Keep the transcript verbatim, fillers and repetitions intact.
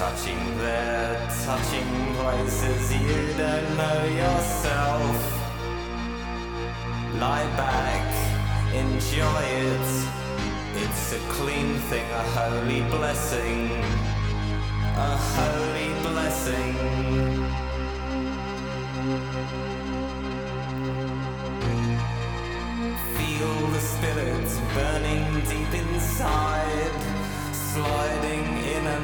touching there, touching places you don't know yourself. Lie back, enjoy it. It's a clean thing, a holy blessing, a holy blessing. Feel the spirit burning deep inside, sliding in and